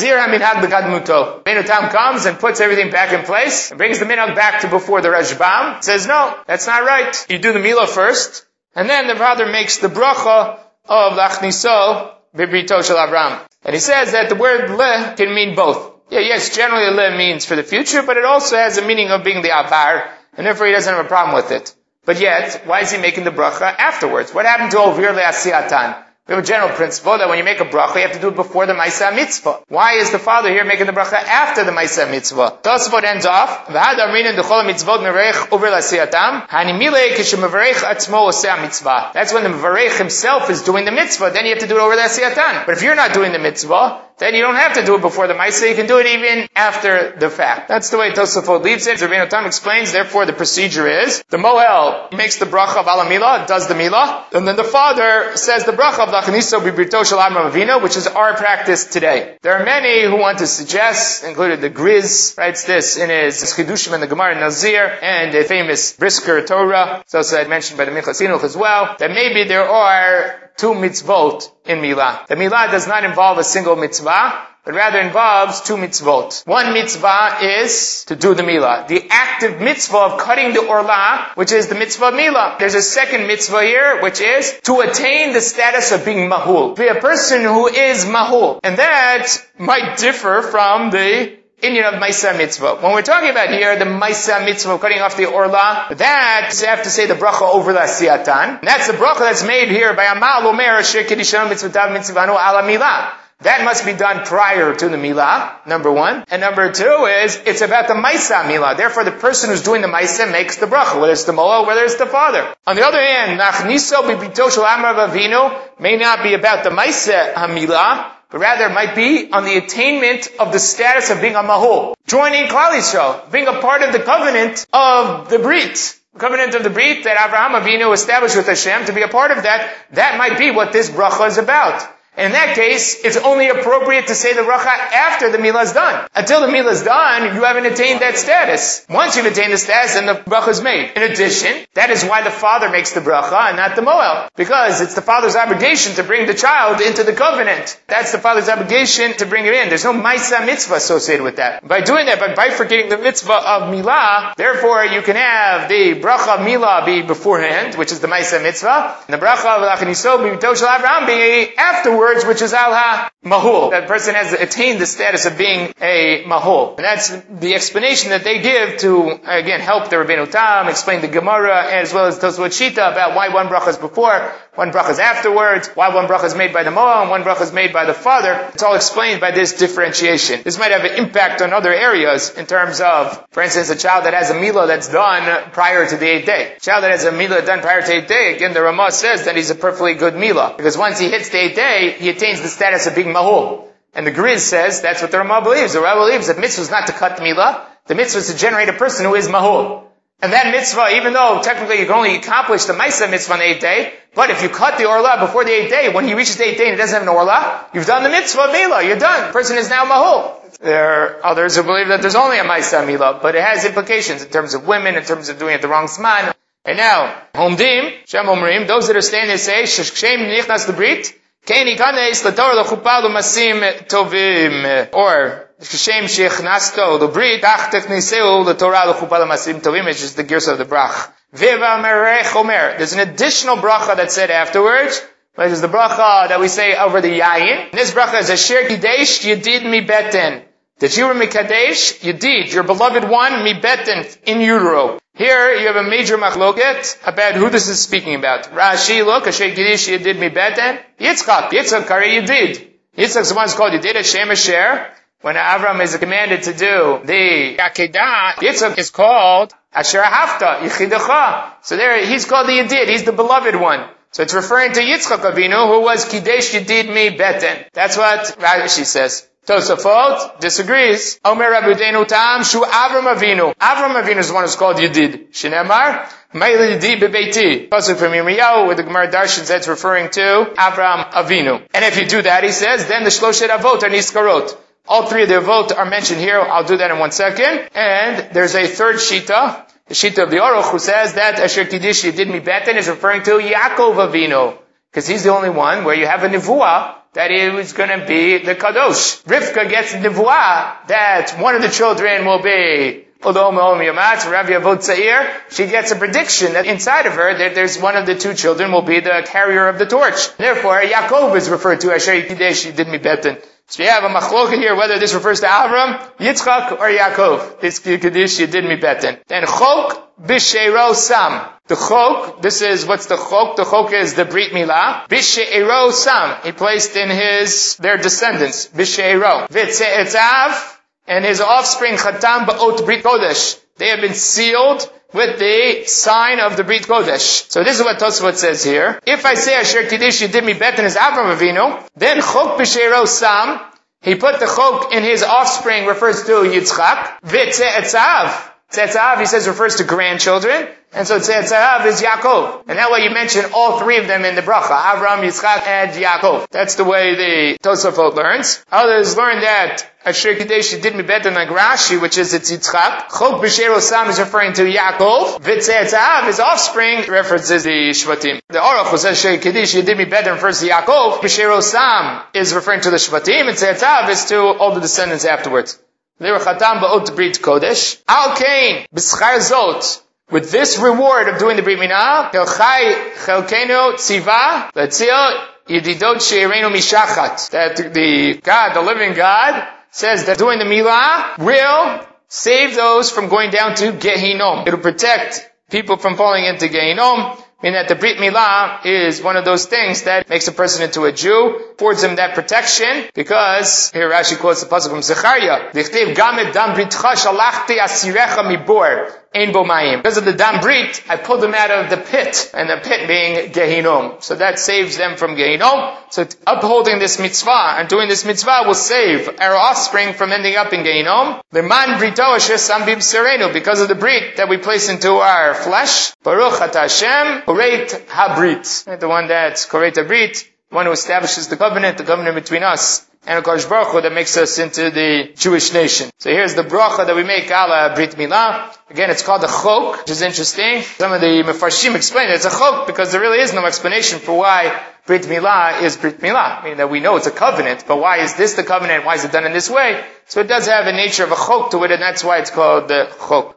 Tam comes and puts everything back in place, and brings the minhag back to before the Rashbam. Says, no, that's not right. You do the milah first, and then the father makes the bracha of lachniso b'brito shel Avram. And he says that the word le can mean both. Yeah, yes, generally le means for the future, but it also has a meaning of being the avar, and therefore he doesn't have a problem with it. But yet, why is he making the bracha afterwards? What happened to ovir le'asiyatan? We have a general principle that when you make a bracha, you have to do it before the maaseh mitzvah. Why is the father here making the bracha after the maaseh mitzvah? Tosfot ends off, V'had amrinin d'chol mitzvot mevarech over l'asiyatam, hanimile k'shemavarech atzmo oseh mitzvah. That's when the mevarech himself is doing the mitzvah, then you have to do it over l'asiyatan. But if you're not doing the mitzvah, then you don't have to do it before the maaseh, you can do it even after the fact. That's the way Tosafot leaves it. Rabbeinu Tam explains, therefore the procedure is, the mohel makes the bracha of ala milah, does the milah, and then the father says the bracha of lachniso b'brito shel Avram Avinu, which is our practice today. There are many who want to suggest, included the Griz, writes this in his Chidushim and the Gemara Nazir, and a famous Brisker Torah, it's also mentioned by the Minchas Chinuch as well, that maybe there are two mitzvot in milah. The milah does not involve a single mitzvah, but rather involves two mitzvot. One mitzvah is to do the milah. The active mitzvah of cutting the orla, which is the mitzvah of milah. There's a second mitzvah here, which is to attain the status of being mahul. Be a person who is mahul. And that might differ from the Indian of maaseh mitzvah. When we're talking about here, the maaseh mitzvah of cutting off the orla, that you have to say the bracha over the asiyatan. And that's the bracha that's made here by Amal Omer Asher Kedishon Mitzvotav Mitzvano Ala Milah. That must be done prior to the milah, number one. And number two is, it's about the maisa milah. Therefore, the person who's doing the maisa makes the bracha, whether it's the moel, whether it's the father. On the other hand, nachniso b'bito shel Avram Avinu may not be about the maisa hamilah, but rather it might be on the attainment of the status of being a mahul. Joining Klal Yisrael, being a part of the covenant of the Brit. The covenant of the Brit that Avraham Avinu established with Hashem, to be a part of that, that might be what this bracha is about. In that case, it's only appropriate to say the bracha after the milah is done. Until the milah is done, you haven't attained that status. Once you've attained the status, then the bracha is made. In addition, that is why the father makes the bracha and not the moel. Because it's the father's obligation to bring the child into the covenant. That's the father's obligation to bring him in. There's no maisa mitzvah associated with that. By doing that, by bifurcating the mitzvah of milah, therefore you can have the bracha of milah be beforehand, which is the maisa mitzvah, and the bracha of lachniso b'mito shel Avraham be afterwards, which is al ha-mahul. That person has attained the status of being a mahul. And that's the explanation that they give to, again, help the Rabbeinu Tam, explain the Gemara, as well as Tosfot Shita about why one bracha is before, one bracha is afterwards, why one bracha is made by the moel, and one bracha is made by the father. It's all explained by this differentiation. This might have an impact on other areas in terms of, for instance, a child that has a milah that's done prior to the eighth day. A child that has a milah done prior to the eighth day, again, the Ramah says that he's a perfectly good milah. Because once he hits the eighth day, he attains the status of being mahul. And the Griz says that's what the Ramah believes. The Ramah believes that mitzvah is not to cut the milah. The mitzvah is to generate a person who is mahul. And that mitzvah, even though technically you can only accomplish the maisa mitzvah on the eighth day, but if you cut the orla before the eighth day, when he reaches the eighth day and he doesn't have an orla, you've done the mitzvah of milah. You're done. The person is now mahul. There are others who believe that there's only a maisa milah, but it has implications in terms of women, in terms of doing it the wrong zman. And now, homdim, shem omrim, those that are standing, they say, sheshem nichnas lebrit, kein ikanes l'torah l'chupa l'masim tovim, or Shem shechnasto lebrit, ach techniseu l'torah l'chupa l'masim tovim, which is the gears of the brach. Viva merech omer. There's an additional bracha that's said afterwards, which is the bracha that we say over the yayin. This bracha is asher kidesh yedid mi beten. That you were mikadesh, yedid, your beloved one, mi beten, in utero. Here you have a major machloket about who this is speaking about. Rashi, look, asher kidesh yedid mi beten. Yitzchak, Yitzchak kari yedid. Yitzchak is the one who's called yedid, Hashem asher. When Avram is commanded to do the Akedah, Yitzchak is called Asher Hafta, Yichidecha. So there, he's called the Yedid, he's the beloved one. So it's referring to Yitzchak Avinu, who was Kidesh Yedid Mi Beten. That's what Rashi says. Tosafot disagrees. Omer Rabbeinu Tam Shu Avram Avinu. Avram Avinu is the one who's called Yedid. Shinemar, Meili Yedid Bebeiti. Pasuk from Yirmiyahu, where the Gemara Darshan says it's referring to Avram Avinu. And if you do that, he says, then the Shloshet Avot are Niskarot. All three of the Avot are mentioned here. I'll do that in one second. And there's a third Shita, the Shita of the Aruch, who says that Asher Kidish Yedid Mi Beten is referring to Yaakov Avinu. Because he's the only one where you have a Nevuah that he was going to be the Kadosh. Rivka gets Nevuah that one of the children will be Odom Om Yamat, Rabbi Avot Tzair. She gets a prediction that inside of her that there's one of the two children will be the carrier of the torch. Therefore, Yaakov is referred to Asher Kidish Yedid Mi Beten. So you have a machloka here, whether this refers to Avram, Yitzchak, or Yaakov. This Kiddush Yedid Mi Beten. Then Chok B'Sheiro Sam. The Chok, this is, what's the Chok? The Chok is the Brit Milah. B'Sheiro Sam. He placed in his, their descendants. B'Sheiro. V'Tze'etzav, and his offspring Chatam Ba'ot Brit Kodesh. They have been sealed with the sign of the Brit Kodesh. So this is what Tosfot says here. If I say Asher Kiddush Yedid Mi Beten is Avram Avinu, then Chok B'Sheiro Sam, he put the Chok in his offspring, refers to Yitzchak. V'Tze'etzav. Tzetzav, he says, refers to grandchildren. And so Tzetzav is Yaakov. And that way you mention all three of them in the bracha. Avram, Yitzchak, and Yaakov. That's the way the Tosafot learns. Others learn that Asher Kidesh Yedid Mi Beten like Rashi, which is it's Yitzchak. Chok B'Sheiro Sam is referring to Yaakov. V'Tzetzav, his offspring, references the Shvatim. The Aruch, who says Asher Kidesh Yedid Mi Beten refers to Yaakov. B'Sheiro Sam is referring to the Shvatim. And Tzetzav is to all the descendants afterwards. They were Chatam Ba'ot Brit Kodesh. Al Kain, B'Schar Zot. With this reward of doing the Brit Milah, Kelchai Chelkenu Tziva, Letzil Yedidot She'ereinu Mishachat. That the God, the living God, says that doing the Milah will save those from going down to Gehinom. It will protect people from falling into Gehinom. Meaning that the Brit Milah is one of those things that makes a person into a Jew. affords him that protection, because here Rashi quotes the pasuk from Zechariah, Dichtiv gamet dam britcha shalachti asirecha mibor. Because of the dam brit, I pulled them out of the pit, and the pit being Gehinom. So that saves them from Gehinom. So upholding this mitzvah and doing this mitzvah will save our offspring from ending up in Gehinom. Leman brito asher sam b'bserenu, because of the brit that we place into our flesh. Baruch ata Hashem, koreit habrit. The one that's koreit habrit, one who establishes the covenant, the covenant between us and HaKadosh Baruch Hu that makes us into the Jewish nation. So here's the bracha that we make ala Brit Milah. Again, it's called a chok, which is interesting. Some of the Mefarshim explain it's a chok because there really is no explanation for why Brit Milah is Brit Milah. Meaning that we know it's a covenant, but why is this the covenant? Why is it done in this way? So it does have a nature of a chok to it, and that's why it's called the chok.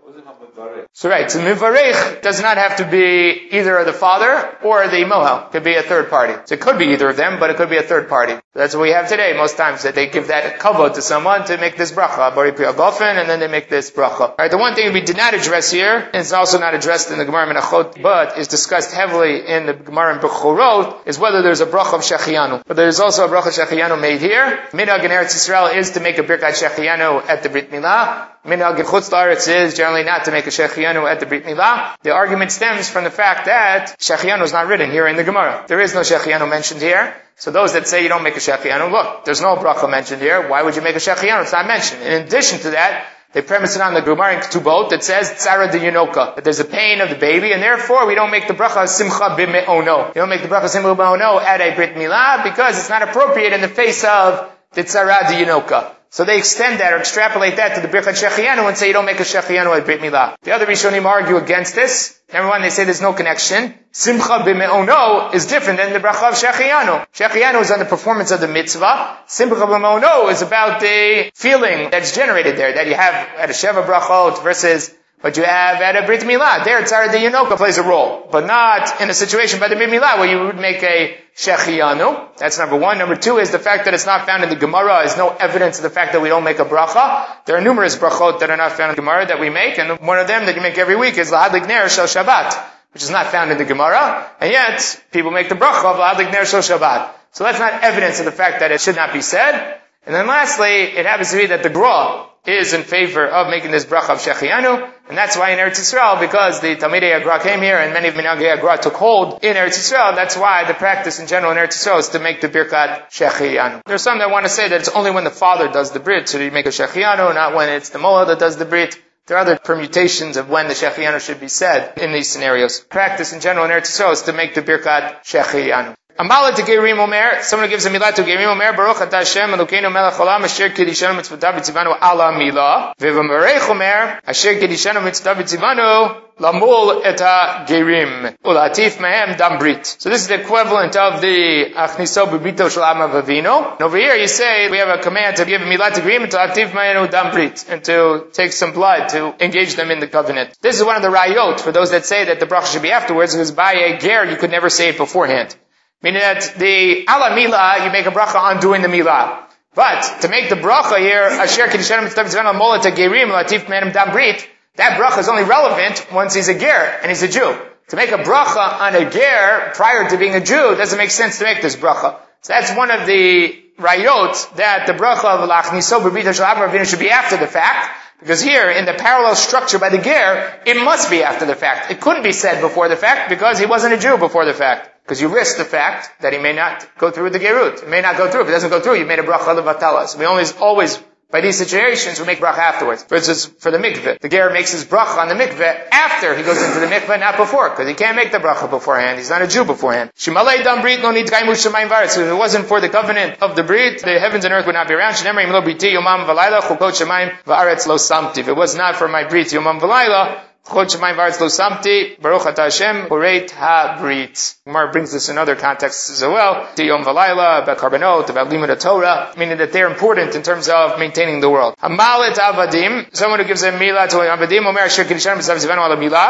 So right, so mivarech does not have to be either the father or the mohel. It could be a third party. So it could be either of them, but it could be a third party. That's what we have today. Most times that they give that kavod to someone to make this bracha, bari pri agofen, and then they make this bracha. Alright, the one thing we did not address here, and it's also not addressed in the Gemara Menachot, but is discussed heavily in the Gemara Bechorot, is whether there's a bracha of shechianu. But there's also a bracha of shechianu made here. Minhag in Eretz Yisrael is to make a birkat shechianu at the Brit Milah. Minhag in Chutz La'aretz is generally not to make a shechianu at the Brit Milah. The argument stems from the fact that shechianu is not written here in the Gemara. There is no shechianu mentioned here. So those that say you don't make a shechianu, look, there's no bracha mentioned here. Why would you make a shechianu? It's not mentioned. In addition to that, they premise it on the Gemara in Ketubot that says tzara de yunoka, that there's a pain of the baby, and therefore we don't make the bracha simcha b'me'ono. You don't make the bracha simcha b'me'ono at a Brit Milah because it's not appropriate in the face of the tzara de yunoka. So they extend that or extrapolate that to the Birkat Shechianu and say you don't make a Shechianu at Brit Milah. The other Rishonim argue against this. Number one, they say there's no connection. Simcha b'me'ono is different than the bracha of Shechianu. Shechianu is on the performance of the mitzvah. Simcha b'me'ono is about the feeling that's generated there, that you have at a Sheva brachot versus what you have at a Brit Milah. There, Tzara de Yunoka plays a role, but not in a situation by the Brit Milah where you would make a Shechianu. That's number one. Number two is the fact that it's not found in the Gemara is no evidence of the fact that we don't make a bracha. There are numerous brachot that are not found in the Gemara that we make, and one of them that you make every week is Lahadlik Ner Shel Shabbat, which is not found in the Gemara, and yet people make the bracha of Lahadlik Ner Shel Shabbat. So that's not evidence of the fact that it should not be said. And then lastly, it happens to be that the Gra is in favor of making this bracha of Shechianu, and that's why in Eretz Yisrael, because the Talmidei Agra came here and many of Minhagei Agra took hold in Eretz Yisrael, that's why the practice in general in Eretz Yisrael is to make the Birkat Shechianu. There are some that want to say that it's only when the father does the Brit, so you make a Shechianu, not when it's the Mola that does the Brit. There are other permutations of when the Shechianu should be said in these scenarios. Practice in general in Eretz Yisrael is to make the Birkat Shechianu. Amala to Gerim Omer, someone who gives a milah to Gerim Omer, Baruch Ata Hashem, Elokeinu melech haolam, asher kiddishanu mitzvotav b'tzivanu ala milah, v'vamerech Omer, asher kiddishanu mitzvotav b'tzivanu, lamul et ha-gerim, ulatif mehem dam brit. So this is the equivalent of the achniso b'bito shel Avraham Avinu. And over here you say, we have a command to give a milah to Gerim, to atif mehem dam brit, and to take some blood to engage them in the covenant. This is one of the rayot for those that say that the bracha should be afterwards, because by a ger you could never say it beforehand. Meaning that the ala milah, you make a bracha on doing the milah. But to make the bracha here, asher kiddishanu mitzvotav b'tzivanu mola to gerim latif mehem dam brit, that bracha is only relevant once he's a ger and he's a Jew. To make a bracha on a ger prior to being a Jew doesn't make sense to make this bracha. So that's one of the rayot that the bracha of lachniso b'bito shel Avraham Avinu should be after the fact. Because here, in the parallel structure by the ger, it must be after the fact. It couldn't be said before the fact because he wasn't a Jew before the fact. Because you risk the fact that he may not go through with the gerut. It may not go through. If it doesn't go through, you made a bracha levatala. So we always, always, by these situations, we make bracha afterwards. For instance, for the mikveh, the ger makes his bracha on the mikveh after he goes into the mikveh, not before, because he can't make the bracha beforehand. He's not a Jew beforehand. Shimalei dam brit no need kaimu shemayim v'aretz. So if it wasn't for the covenant of the brit, the heavens and earth would not be around. Shenemar imlo briti yomam v'layla chukot shemayim v'aretz lo samti. If it was not for my brit yomam v'layla, Chod Shemayim V'aretz Lo Samti, Baruch Ata Hashem, Koreit HaBrit. Gemara brings this in other contexts as well. Yom V'Layla, about Karbanot, about Limud Torah, meaning that they're important in terms of maintaining the world. Hamalet Avadim, someone who gives a milah to Avadim, Omer Asher Kiddishanu Mitzvotav B'tzivanu Ala Milah,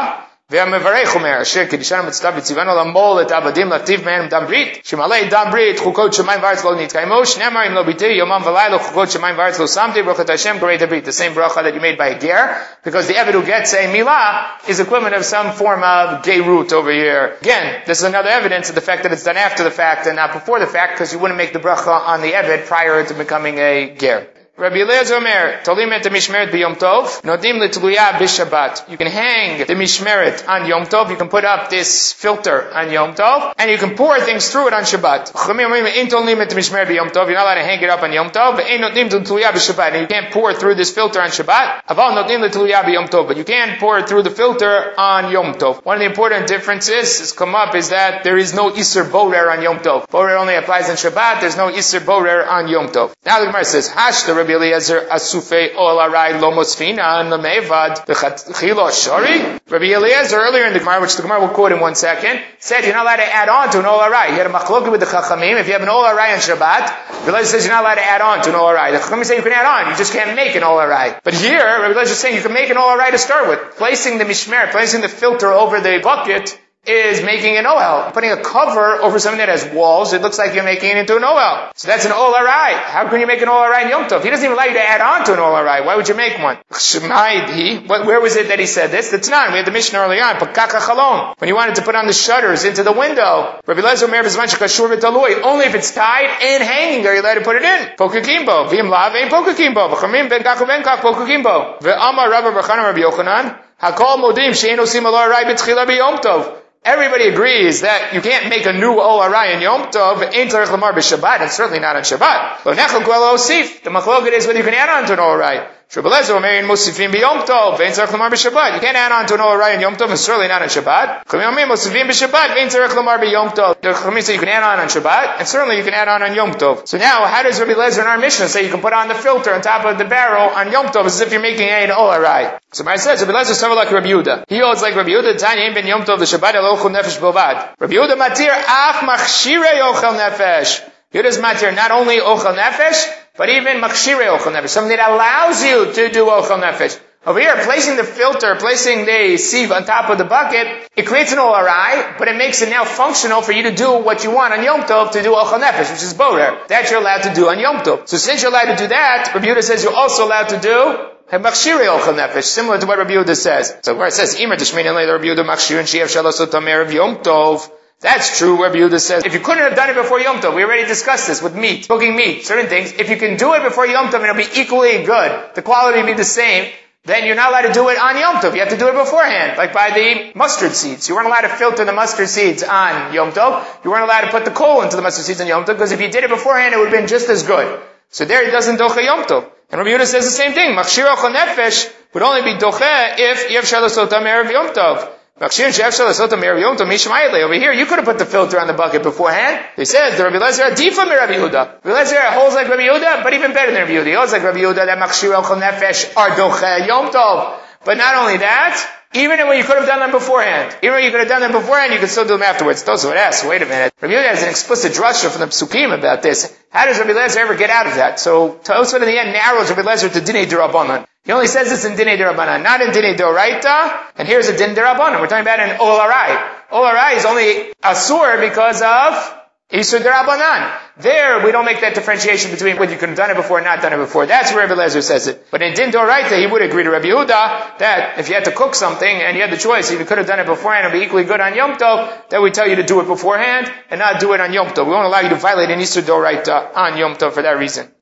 והמברך אומר, אשר קידשנו מצטב וציוונו למול את העבדים להטיב מהם דם ברית, שמלא דם ברית, חוקות שמיים וארץ לא נתקיימו, שנאמר אם לא ביתי, יומם ולילה, חוקות שמיים וארץ לא שמתי, ברוכת Hashem, great brit, the same bracha that you made by a ger, because the Eved who gets a milah is equivalent of some form of gerut over here. Again, this is another evidence of the fact that it's done after the fact and not before the fact, because you wouldn't make the bracha on the Eved prior to becoming a ger. Rabbi Eliezer Omer, tolim et mishmeret b'Yom Tov, nodim l'tluya b'Shabbat. You can hang the mishmeret on Yom Tov, you can put up this filter on Yom Tov, and you can pour things through it on Shabbat. Chachamim אומרים, אין תולים את המשמרת ביום טוב, you're not allowed to hang it up on Yom Tov, ואין נותנים l'tluya b'Shabbat, and you can't pour through this filter on Shabbat, אבל נותנים l'tluya b'Yom Tov, but you can pour it through the filter on Yom Tov. One of the important differences has come up is that there is no Isser Borer on Yom Tov. Borer only applies on Shabbat, there's no Isser Borer on Yom Tov. Now the Gemara says, Hash the Rabbi Eliezer Asufei Ol Arai Lo Mosfina and Lamevad Chilo Shari. Rabbi Eliezer earlier in the Gemara, which the Gemara will quote in one second, said you're not allowed to add on to an Ol Arai. You had a machloket with the Chachamim. If you have an Ol Arai on Shabbat, Rabbi Eliezer says you're not allowed to add on to an Ol Arai. The Chachamim say you can add on, you just can't make an Ol Arai. But here, Rabbi Eliezer is saying you can make an Ol Arai to start with. Placing the mishmer, placing the filter over the bucket is making an Ohel. Putting a cover over something that has walls, it looks like you're making it into an Ohel. So that's an Ol Arai. How can you make an Ol Arai in Yom Tov? He doesn't even allow you to add on to an Ol Arai. Why would you make one? Where was it that he said this? The Tanan. We had the Mishnah early on. Pakaka Chalon. When he wanted to put on the shutters into the window. Rabbi Eliezer Omer b'zman shekashur v'talui. Only if it's tied and hanging there, you're allowed to put it in. Pokakimbo. V'im lav ein pokakimbo. V'chamim ben kaku ben kak pokakimbo. V'amar Rabbi B'chanan Rabbi Yochanan. Hakol modim she'en osim Ol Arai b'tchila b'Yom Tov. Everybody agrees that you can't make a new Ol Arai in Yom Tov, ain't tzarich lamar b'Shabbat, and certainly not on Shabbat. Lo nechel gwelo osif. The machloket is whether you can add on to an Ol Arai. Rabbi Eliezer Omer in Mosifim b'Yom Tov, ain't tzarich lamar b'Shabbat. You can't add on to an Ol Arai in Yom Tov, and certainly not on Shabbat. Chachamim Omer Mosifim b'Shabbat, ain't tzarich lamar b'Yom Tov. The Chachamim say you can add on on Shabbat, and certainly you can add on on Yom Tov. So now, how does Rabbi Eliezer in our Mishnah say you can put on the filter on top of the barrel on Yom Tov as if you're making an Ol Arai? So I says Rabbi Eliezer is like Rabbi Yehuda. He holds like Rabbi Yehuda. Tanya ain't been Yom Tov the Shabbat el ochel nefesh bilvad. Rabbi Yehuda matir ach machshirei ochel nefesh. Yehuda's matir not only ochel nefesh, but even machshirei ochel nefesh, something that allows you to do ochel nefesh. Over here, placing the filter, placing the sieve on top of the bucket, it creates an Ol Arai, but it makes it now functional for you to do what you want on Yom Tov to do ochel nefesh, which is borer. That you're allowed to do on Yom Tov. So since you're allowed to do that, Rabbi Yehuda says you're also allowed to do Machshirei ochel nefesh, similar to what Rabbi Yehuda says. So where it says, Imer tishmein leila Rabbi Yehuda machshir and she'ev shalasot tamer of Yom Tov. That's true, Rabbi Yehuda says. If you couldn't have done it before Yom Tov, we already discussed this with meat, cooking meat, certain things. If you can do it before Yom Tov and it'll be equally good, the quality will be the same, then you're not allowed to do it on Yom Tov. You have to do it beforehand, like by the mustard seeds. You weren't allowed to filter the mustard seeds on Yom Tov. You weren't allowed to put the coal into the mustard seeds on Yom Tov, because if you did it beforehand, it would have been just as good. So there it doesn't doche Yom Tov. And Rabbi Yehuda says the same thing. Machshir ochel nefesh would only be doche if yev shalasot erev Yom Tov. Machshir shev shalasot erev Yom Tov mishmayle. Over here, you could have put the filter on the bucket beforehand. They said the Rabbi Eliezer adifa mi Rabbi Yehuda. Rabbi Eliezer holds like Rabbi Yehuda, but even better than Rabbi Yehuda. He holds like Rabbi Yehuda that machshir ochel nefesh are doche Yom Tov. But not only that, even when you could have done them beforehand, even when you could have done them beforehand, you could still do them afterwards. Those would ask, wait a minute. Rabbi Yehuda has an explicit drasha from the Psukim about this. How does Rabbi Eliezer ever get out of that? So Tosfot in the end narrows Rabbi Eliezer to Dinei D'Rabbanan. He only says this in Dinei D'Rabbanan, not in Dinei D'Oraita. And here's a Din D'Rabbanan. We're talking about an Ol Arai. Ol Arai is only asur because of Isur D'Rabbanan. There, we don't make that differentiation between whether you could have done it before or not done it before. That's where Rabbi Eliezer says it. But in Din D'Oraita, he would agree to Rabbi Yehuda that if you had to cook something and you had the choice, if you could have done it beforehand, it would be equally good on Yom Tov, that would tell you to do it beforehand and not do it on Yom Tov. We won't allow you to violate an Isur D'Oraita on Yom Tov for that reason.